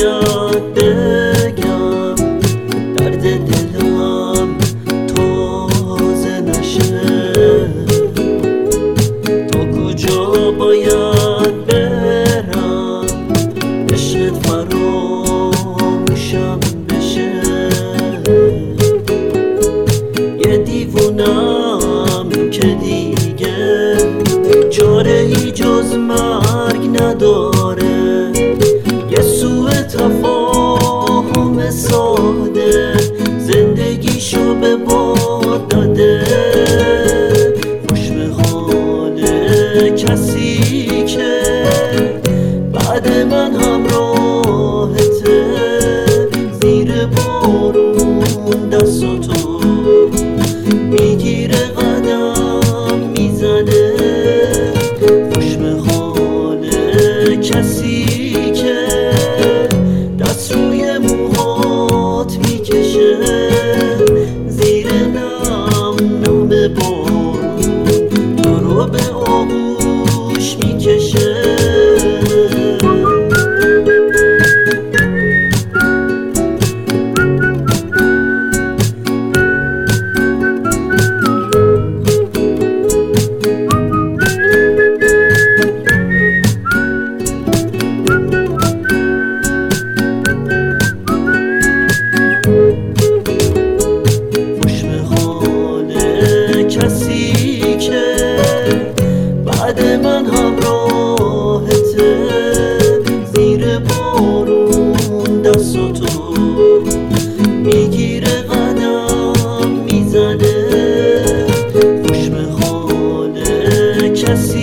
باید بگم درد دلم تازه نشه؟ تا کجا باید برم عشقت فراموشم بشه؟ یه دیوونم که دیگه چاره ای جز مرگ نداره، یه سوء تفاهم ساده زندگیشو به باد داده. خوش به حال کسی که بعد من همراهته، زیر بارون دستاتو میگیره قدم میزنه. خوش به حال کسی که دست روی موهات میکشه، زیر نم نم بارون تو رو به آغوش میکشه. کسی که بعد من همراهته، زیر بارون دستاتو میگیره قدم میزنه. خوش به حال کسی